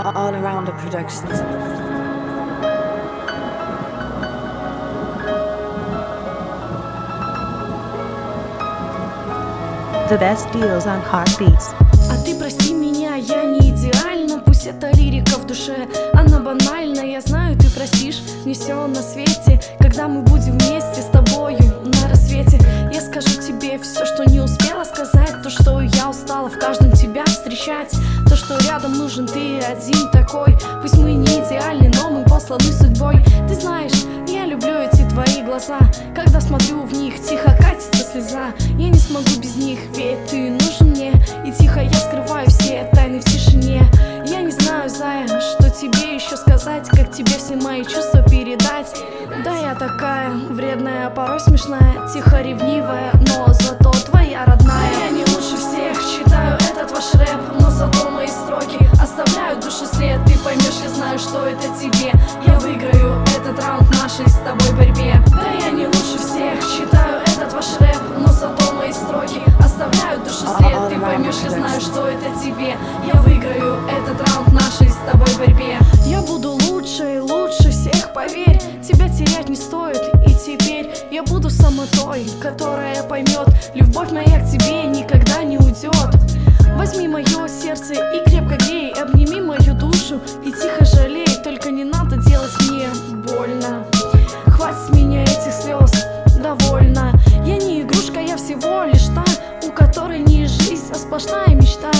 All Around the Productions. The best deals on Heartbeats. А ты прости меня, я не идеальна. Пусть эта лирика в душе, она банальна. Я знаю, ты простишь мне все на свете. Когда мы будем вместе с тобою на рассвете, я скажу тебе все, что не успела сказать. То, что я устала в каждом тебя встречать. То, что рядом нужен ты один такой. Пусть мы не идеальны, но мы посланы судьбой. Ты знаешь, я люблю эти твои глаза. Когда смотрю в них, тихо катится слеза. Я не смогу без них, ведь ты нужен мне. И тихо я скрываю все тайны в тишине. Я не знаю, зая, что тебе еще сказать. Как тебе все мои чувства передать. Да, я такая вредная, порой смешная, тихо ревнивая, но зато твоя родная. Я не лучше всех читаю этот ваш рэп, но зато мои строки оставляют в душе след. Ты поймешь, я знаю, что это тебе. Я выиграю этот раунд нашей с тобой борьбе. Да, я не лучше всех читаю этот ваш рэп, но зато мои строки оставляют в душе след. Ты поймешь, я знаю, что это тебе. Я выиграю этот раунд нашей с тобой борьбе. Я буду лучше и лучше всех, поверь. Тебя терять не стоит, и теперь я буду самой той, которая поймет. Любовь моя к тебе никогда не уйдет. Возьми мое сердце и крепко грей. Обними мою душу и тихо жалей. Только не надо делать мне больно. Хватит с меня этих слез, довольно. Я не игрушка, я всего лишь та, у которой не жизнь, а сплошная мечта.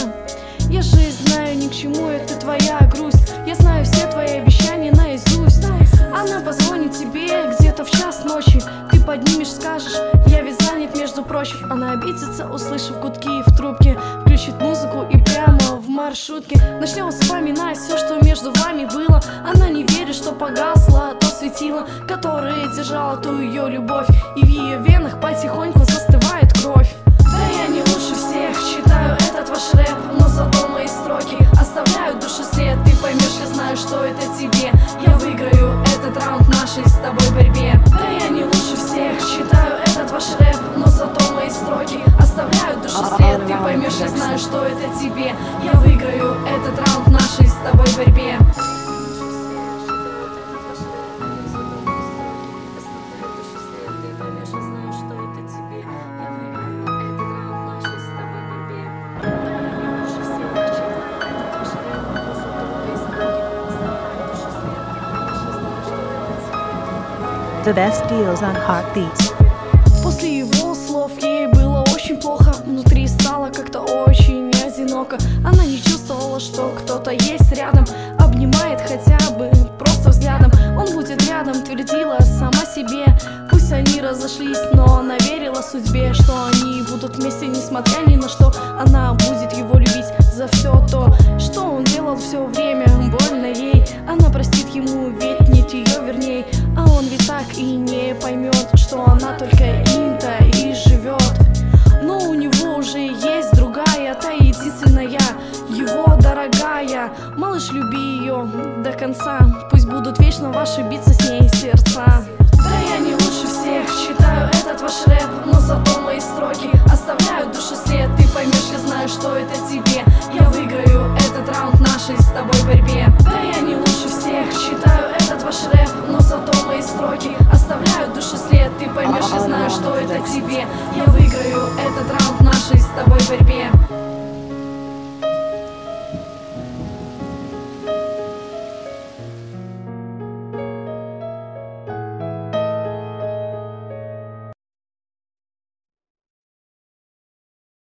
Я же знаю, ни к чему это твоя грусть. Я знаю все твои обещания наизусть. Она позвонит тебе где-то в час ночи. Ты поднимешь, скажешь, я ведь занят, между прочим. Она обидится, услышав гудки в трубке. Включит музыку и прямо в маршрутке начнем вспоминать все, что между вами было. Она не верит, что погасло то светило, которое держало ту ее любовь. И в ее венах потихоньку застывает кровь. Да, я не лучше всех читаю этот ваш рэп, но зато мои строки оставляют в душе след. Ты поймешь, я знаю, что это тебе. Я выиграю этот раунд нашей с тобой борьбе. Да, я не лучше всех читаю этот ваш рэп, но зато мои строки оставляют в душе след. Ты поймешь, я знаю, что это тебе. Я выиграю этот раунд нашей с тобой борьбе. The best deals on Heartbeats. После его слов ей было очень плохо. Внутри стало как-то очень одиноко. Она не чувствовала, что кто-то есть рядом. Обнимает хотя бы просто взглядом. Он будет рядом, твердила сама себе. Пусть они разошлись, но она верила судьбе, что они будут вместе, несмотря ни на что. Она будет его любить за все то, что он делал все время. Больно ей, она простит ему, ведь нет ее верней. А он ведь так и не поймет, что она только им-то и живет. Но у него уже есть другая, та единственная, его дорогая. Малыш, люби ее до конца. Пусть будут вечно ваши биться с ней сердца. Да, я не лучше всех читаю этот ваш рэп, но зато мои строки оставляют в душе след. Ты поймешь, я знаю, что это тебе. Я выиграю этот раунд нашей с тобой борьбе. Да, я не лучше всех читаю этот ваш рэп, но зато мои строки оставляют в душе след. Ты поймешь, я знаю, что это тебе. Я выиграю этот раунд нашей с тобой борьбе.